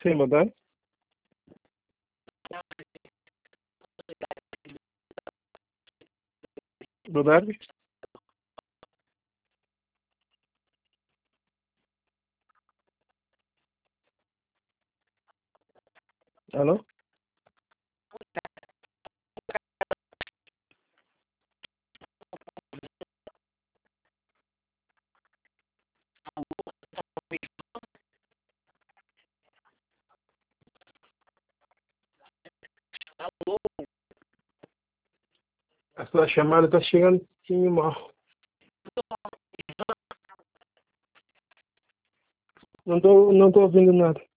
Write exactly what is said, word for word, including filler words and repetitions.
Sim, boa tarde. Boa tarde. Alô? Alô? A sua chamada está chegando um pouquinho mal. Não estou não tô ouvindo nada.